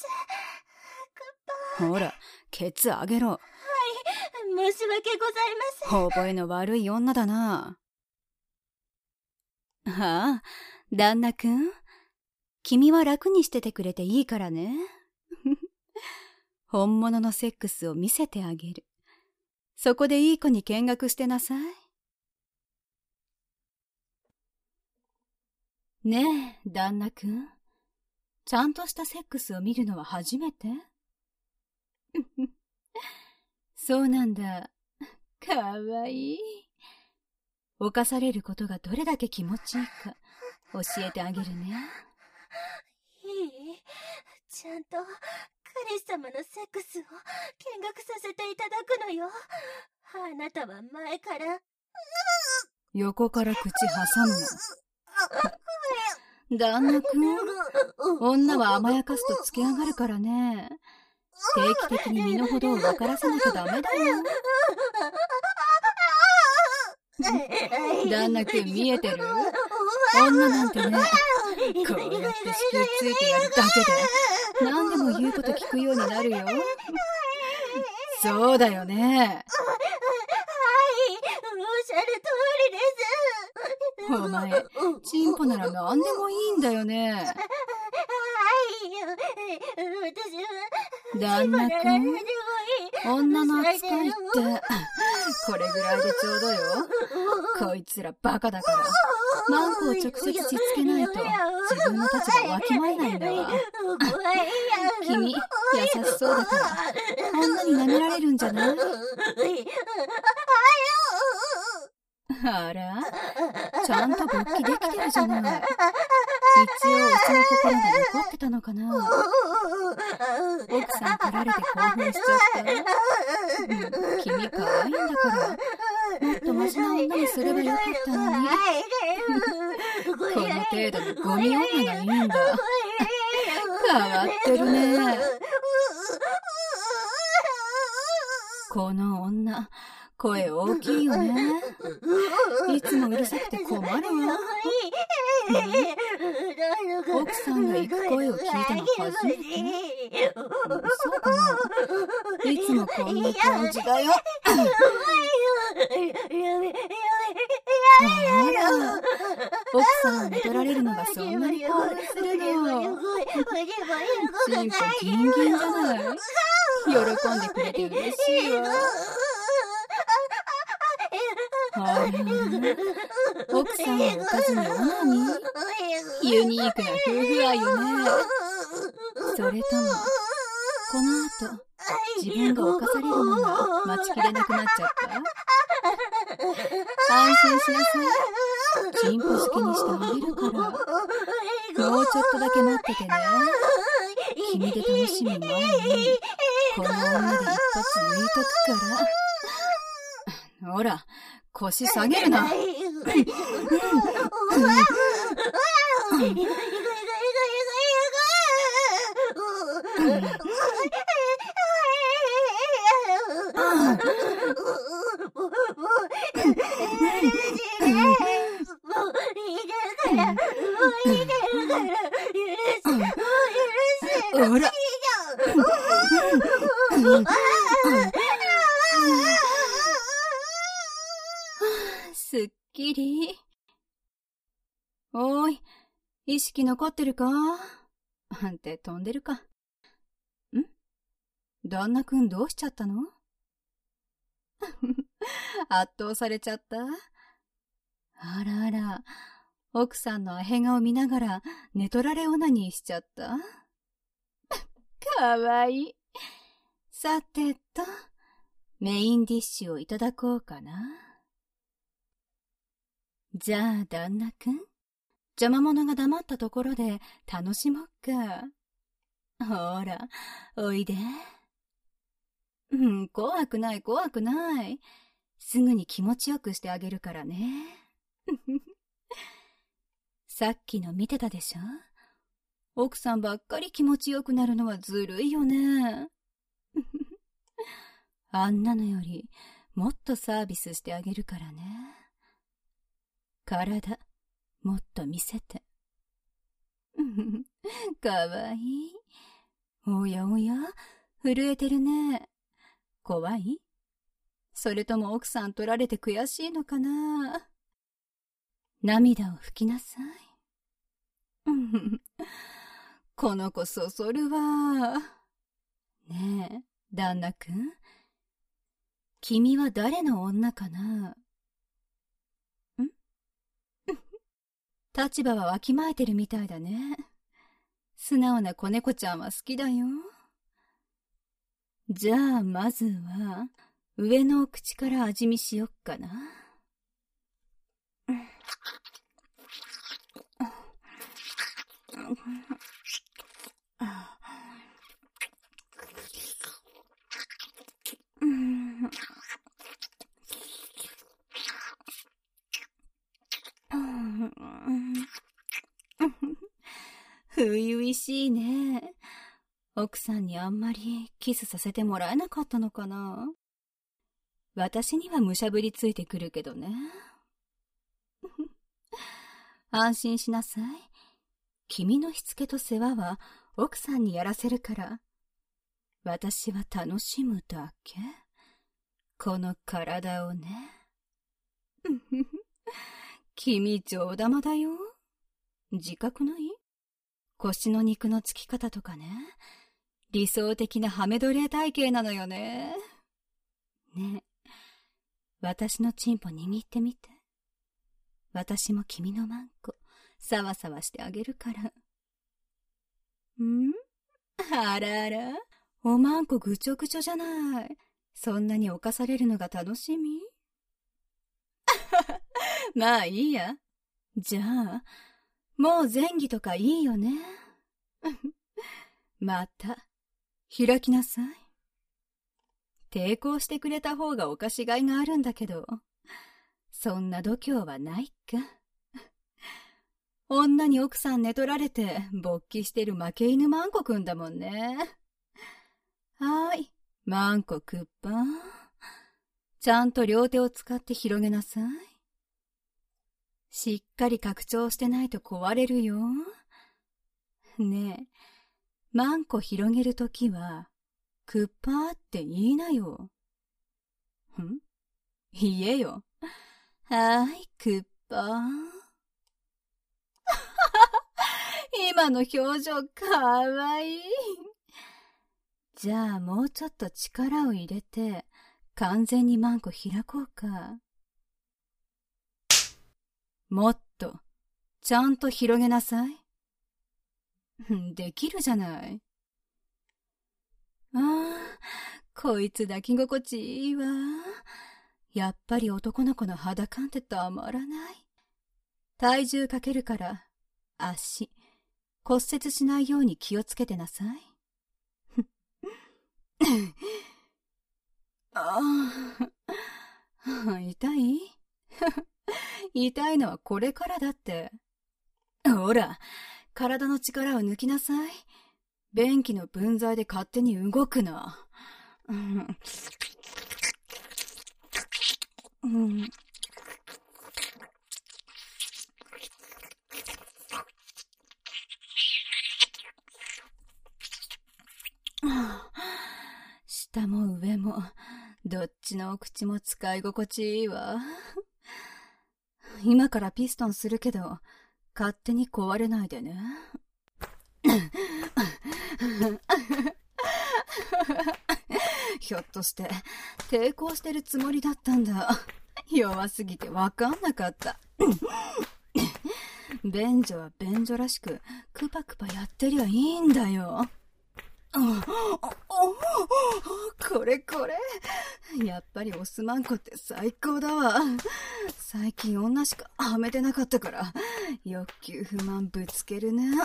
ほら、ケツあげろ。 申し訳ございません。 覚えの悪い女だな。ああ、旦那くん。君は楽にしててくれていいからね。本物のセックスを見せてあげる。そこでいい子に見学してなさい。ねえ、旦那くん。ちゃんとしたセックスを見るのは初めて？そうなんだ。かわいい。犯されることがどれだけ気持ちいいか教えてあげるね。 いい？ちゃんと彼氏様のセックスを見学させていただくのよ。あなたは前から。 横から口挟むな。旦那くん、女は甘やかすとつけ上がるからね。定期的に身の程を分からせなきゃダメだよ。旦那くん見えてる？女なんてね、こうやって敷きついてやるだけで何でも言うこと聞くようになるよ。そうだよね。 おっしゃる通りです。 お前、チンポなら何でもいいんだよね。 私は旦那くん、女の扱いって 、 これぐらいでちょうどよ。こいつらバカだから、マンコを直接しつけないと自分の立場をわきまえないんだわ。君、優しそうだから、女に舐められるんじゃない？あら、ちゃんと勃起できてるじゃない。一応うちの心が残ってたのかな。奥さん取られて興奮しちゃった。君可愛いんだから、もっとマシな女にすればよかったのに。この程度のゴミ女がいいんだ。変わってるね。この女、声大きいよね。いつもうるさくて困るわ。奥さんが行く声を聞いたの初めて？そうかな。いつもこんな感じだよ。あら、奥さんを寝取られるのがそんなに興奮するの。チンコギンギンじゃない。喜んでくれて嬉しいわ。あら、奥さんを置かずにオナニー？ユニークな夫婦愛よね。それとも、この後、自分が犯されるのが待ちきれなくなっちゃった？安心しなさい。チンポ好きにしてあげるから。もうちょっとだけ待っててね。君で楽しむ前に、この女で一発抜いとくから。ほら、腰下げるな。ほら。すっきり。おーい、意識残ってるか？あんて飛んでるか。ん？旦那くんどうしちゃったの？圧倒されちゃった？あらあら、奥さんのアヘ顔見ながら寝取られオナニーしちゃった？かわいい。さてと、メインディッシュをいただこうかな。じゃあ旦那くん、邪魔者が黙ったところで楽しもっか。ほら、おいで。怖くない怖くない。すぐに気持ちよくしてあげるからね。さっきの見てたでしょ？奥さんばっかり気持ちよくなるのはずるいよね。あんなのよりもっとサービスしてあげるからね。 体、もっと見せて。かわいい。おやおや、震えてるね。怖い？それとも奥さん取られて悔しいのかな？涙を拭きなさい。この子そそるわ。ねえ、旦那くん。君は誰の女かな？立場はわきまえてるみたいだね。素直な子猫ちゃんは好きだよ。じゃあまずは上のお口から味見しよっかな。初々しいね。奥さんにあんまりキスさせてもらえなかったのかな。私にはむしゃぶりついてくるけどね。安心しなさい。君のしつけと世話は奥さんにやらせるから。私は楽しむだけ。この体をね。君上玉だよ。自覚ない？腰の肉のつき方とかね。理想的なハメドレー体型なのよね。ねえ、私のチンポ握ってみて。私も君のマンコ、サワサワしてあげるから。あらあら、おまんこぐちょぐちょじゃない。そんなに侵されるのが楽しみ？まあいいや。じゃあ、もう前儀とかいいよね。また、開きなさい。抵抗してくれた方がおかしがいがあるんだけど、そんな度胸はないか。女に奥さん寝取られて勃起してる負け犬マンコくんだもんね。はーい、マンコくっぱ。ちゃんと両手を使って広げなさい。しっかり拡張してないと壊れるよ。ねえ、マンコ広げるときは、くっぱーって言いなよ。言えよ。はーい、くっぱー。今の表情かわいい。じゃあもうちょっと力を入れて、完全にマンコ開こうか。もっと、ちゃんと広げなさい。できるじゃない。ああ、こいつ抱き心地いいわ。やっぱり男の子の肌感ってたまらない。体重かけるから、足、骨折しないように気をつけてなさい。痛い？痛いのはこれからだって。ほら、体の力を抜きなさい。便器の分際で勝手に動くな。下も上も、どっちのお口も使い心地いいわ。今からピストンするけど、勝手に壊れないでね。ひょっとして抵抗してるつもりだったんだ。弱すぎてわかんなかった。便所は便所らしくクパクパやってりゃいいんだよ。これやっぱりオスマンコって最高だわ。最近女しかはめてなかったから欲求不満ぶつけるね。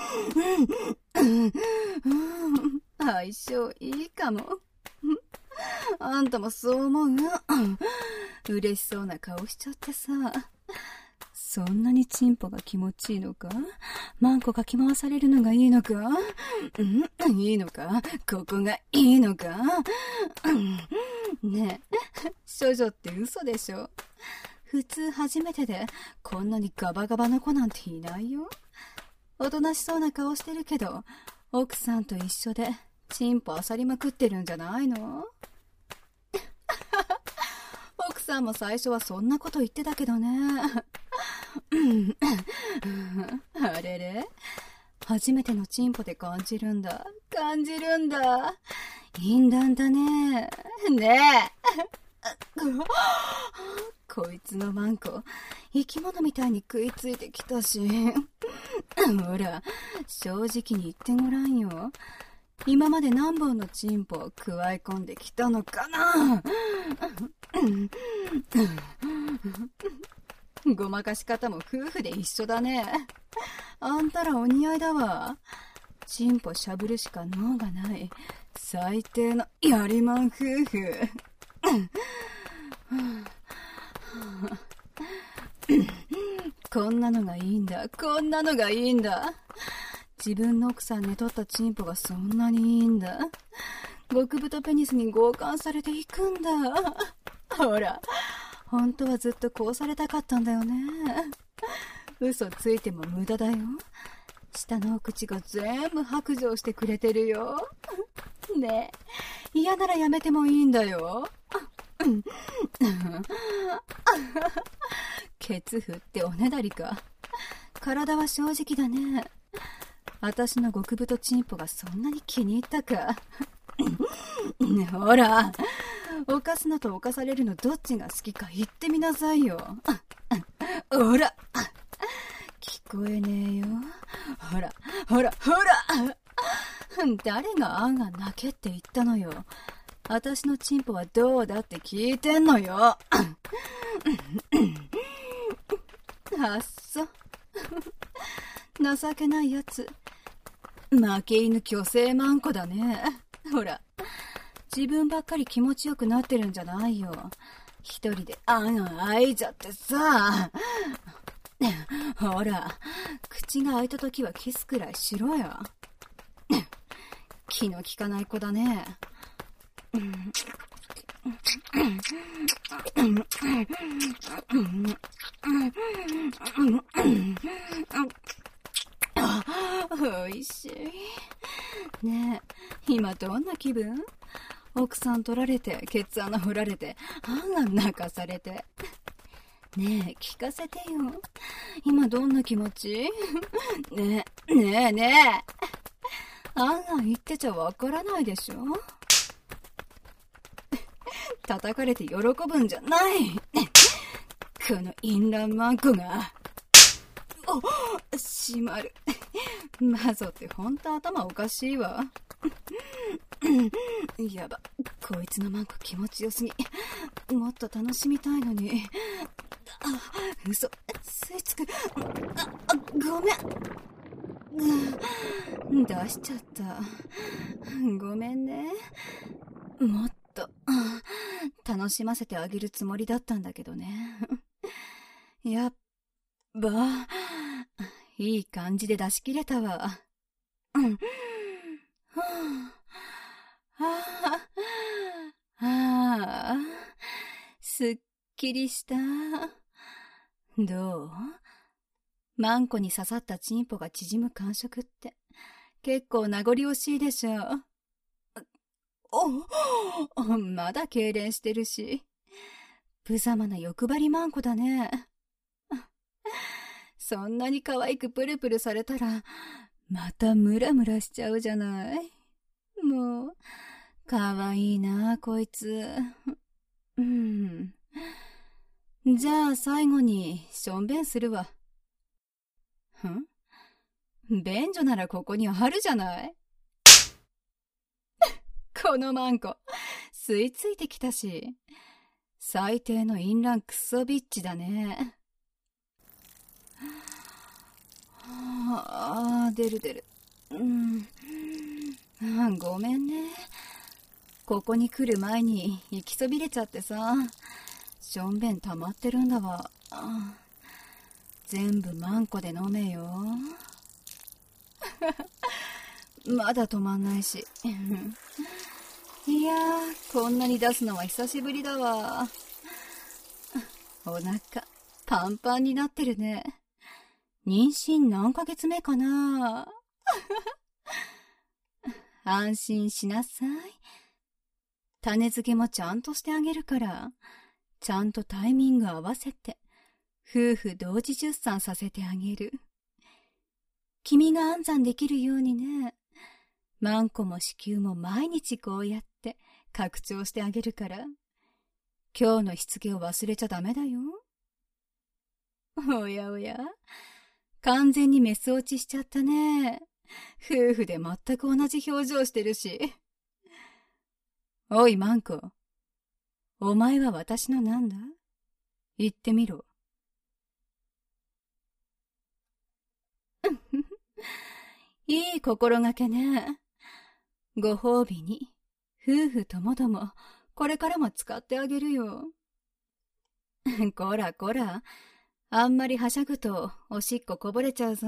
相性いいかも。あんたもそう思う？嬉しそうな顔しちゃってさ。そんなにチンポが気持ちいいのか？マンコかき回されるのがいいのか？いいのか？ここがいいのか？ねえ、処女って嘘でしょ？ 普通初めてでこんなにガバガバな子なんていないよ。おとなしそうな顔してるけど、奥さんと一緒でチンポあさりまくってるんじゃないの？奥さんも最初はそんなこと言ってたけどね。あれれ？初めてのチンポで感じるんだ。淫乱だね。ねえ。こいつのマンコ、生き物みたいに食いついてきたし。ほら、正直に言ってごらんよ。今まで何本のチンポをくわえ込んできたのかな。ごまかし方も夫婦で一緒だね。あんたらお似合いだわ。チンポしゃぶるしか能がない最低のやりまん夫婦。こんなのがいいんだ。自分の奥さんにとったチンポがそんなにいいんだ。極太ペニスに強姦されていくんだ。ほら、本当はずっとこうされたかったんだよね。嘘ついても無駄だよ。下のお口が全部白状してくれてるよ。ねえ、嫌ならやめてもいいんだよ。ケツ振っておねだりか。体は正直だね。私の極太チンポがそんなに気に入ったか。ほら、犯すのと犯されるのどっちが好きか言ってみなさいよ。ほら、聞こえねえよ。ほら。誰があんが泣けって言ったのよ。私のチンポはどうだって聞いてんのよ。あっそ。情けないやつ。負け犬虚勢マンコだね。ほら、自分ばっかり気持ちよくなってるんじゃないよ。一人で開いちゃってさ。ほら、口が開いた時はキスくらいしろよ。気の利かない子だね。おいしい。ねえ、今どんな気分？奥さん取られて、ケツ穴掘られて、あんが泣かされて。ねえ、聞かせてよ。今どんな気持ち？ねえ。あんが言ってちゃわからないでしょ？叩かれて喜ぶんじゃない。この淫乱マンコが。閉まる。マゾってほんと頭おかしいわ。やば、こいつのマンコ気持ちよすぎ。もっと楽しみたいのに。嘘、吸い付く。ごめん。出しちゃった。ごめんね。もっと楽しませてあげるつもりだったんだけどね。やっば、いい感じで出し切れたわ。すっきりした。どう？マンコに刺さったチンポが縮む感触って結構名残惜しいでしょ。まだ痙攣してるし。無様な欲張りマンコだね。そんなに可愛くプルプルされたらまたムラムラしちゃうじゃない。もう可愛いなこいつ。じゃあ最後にしょんべんするわ。便所ならここにあるじゃない。このマンコ吸い付いてきたし、最低の淫乱クソビッチだね。出る。ごめんね。ここに来る前に行きそびれちゃってさ、しょんべん溜まってるんだわ。全部マンコで飲めよ。まだ止まんないし。いやー、こんなに出すのは久しぶりだわ。 お腹、パンパンになってるね。妊娠何ヶ月目かな安心しなさい。種付けもちゃんとしてあげるから、ちゃんとタイミング合わせて、夫婦同時出産させてあげる。君が安産できるようにね。マンコも子宮も毎日こうやって拡張してあげるから、今日のしつけを忘れちゃダメだよ。おやおや、完全にメス落ちしちゃったね。夫婦で全く同じ表情してるし。おいマンコ、お前は私のなんだ？言ってみろ。いい心がけね。ご褒美に、夫婦ともども、これからも使ってあげるよ。こらこら、あんまりはしゃぐと、おしっここぼれちゃうぞ。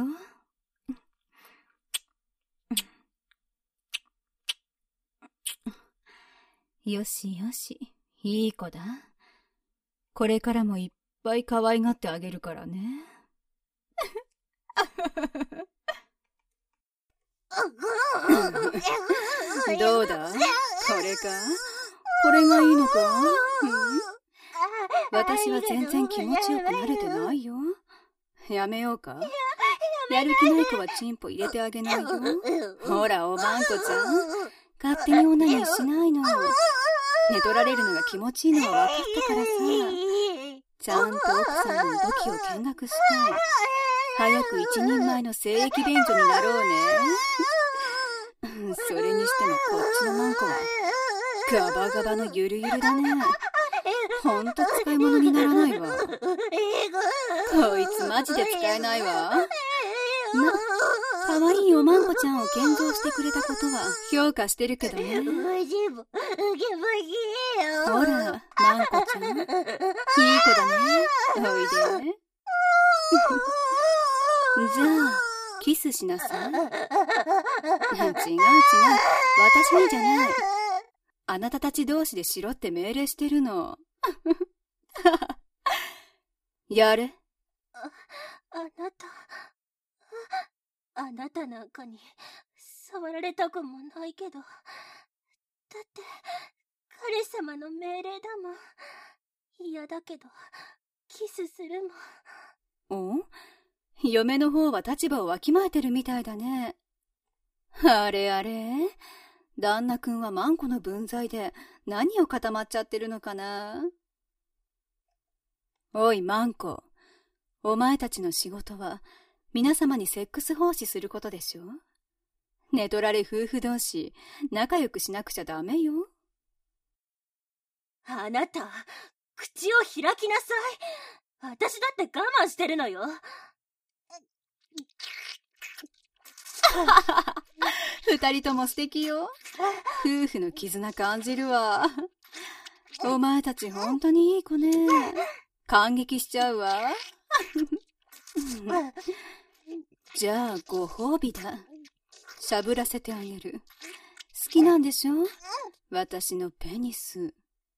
よしよし、いい子だ。これからもいっぱい可愛がってあげるからね。どうだ？これか？これがいいのか？私は全然気持ちよくなれてないよ。やめようか？やる気ない子はチンポ入れてあげないよ。ほら、おまんこちゃん。勝手にオナニーしないの。寝取られるのが気持ちいいのは分かったからさ。ちゃんと奥さんの動きを見学して、早く一人前の精液便所になろうね。それにしてもこっちのマンコは、ガバガバのゆるゆるだね。ほんと使い物にならないわ。こいつマジで使えないわ。かわいいおまんこちゃんを献上してくれたことは評価してるけどね。ほら、まんこちゃん。いい子だね。おいで。じゃあ、キスしなさい。違う違う。私にじゃない。あなたたち同士でしろって命令してるの。やれ。 あなたなんかに触られたくもないけど、だって彼様の命令だもん。嫌だけどキスするもん。お？嫁の方は立場をわきまえてるみたいだね。あれあれ、旦那くんはマンコの分際で何を固まっちゃってるのかな。おいマンコ、お前たちの仕事は皆様にセックス奉仕することでしょ。寝取られ夫婦同士仲良くしなくちゃダメよ。 あなた、口を開きなさい。私だって我慢してるのよ。 二人とも素敵よ。夫婦の絆感じるわ。お前たち本当にいい子ね。感激しちゃうわ。じゃあご褒美だ。しゃぶらせてあげる。好きなんでしょ？私のペニス。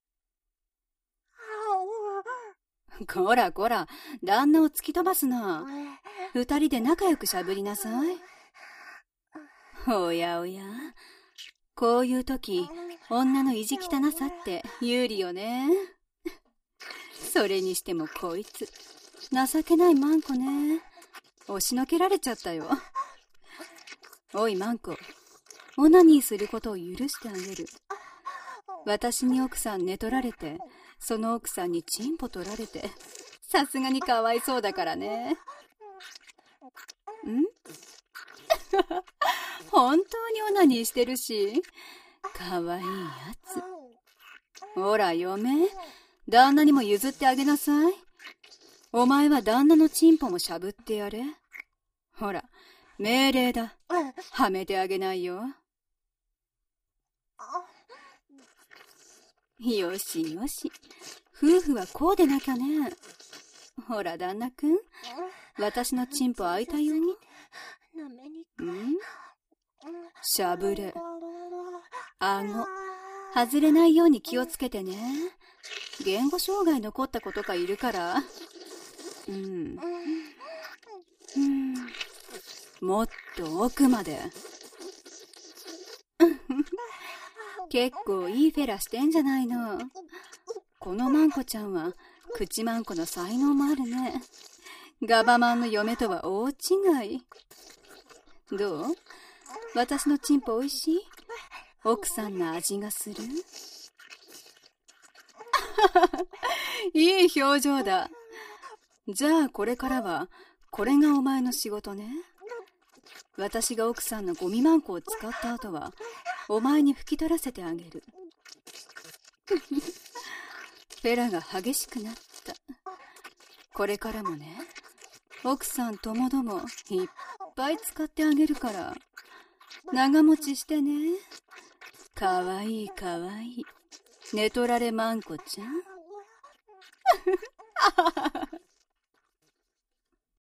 こらこら、旦那を突き飛ばすな。二人で仲良くしゃぶりなさい。おやおや、こういう時、女の意地汚さって有利よね。それにしてもこいつ、情けないマンコね。押しのけられちゃったよ。おいマンコ、オナニーすることを許してあげる。私に奥さん寝取られて、その奥さんにチンポ取られて、さすがにかわいそうだからね。本当にオナニーしてるし、かわいいやつ。ほら嫁、旦那にも譲ってあげなさい。お前は旦那のチンポもしゃぶってやれ。ほら、命令だ。はめてあげないよ。よしよし、夫婦はこうでなきゃね。ほら旦那くん、私のチンポ開いたよ。しゃぶれ、顎外れないように気をつけてね。 言語障害残った子とかいるから。もっと奥まで。結構いいフェラしてんじゃないの。このマンコちゃんは口マンコの才能もあるね。ガバマンの嫁とは大違い。どう？私のチンポおいしい？奥さんの味がする？いい表情だ。じゃあこれからはこれがお前の仕事ね。私が奥さんのゴミマンコを使った後はお前に拭き取らせてあげる。フェラが激しくなった。これからもね、奥さんともどもいっぱい使ってあげるから長持ちしてね。かわいいかわいい寝取られマンコちゃん。